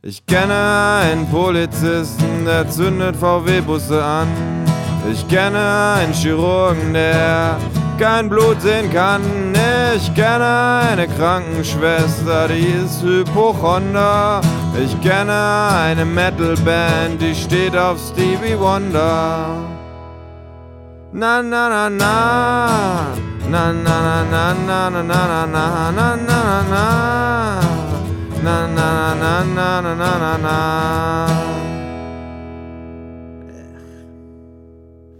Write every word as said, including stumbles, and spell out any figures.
Ich kenne einen Polizisten, der zündet V W-Busse an. Ich kenne einen Chirurgen, der kein Blut sehen kann. Ich kenne eine Krankenschwester, die ist Hypochonder. Ich kenne eine Metalband, die steht auf Stevie Wonder. Na na na na, na na na na na na na na na na na na na na na na na na na.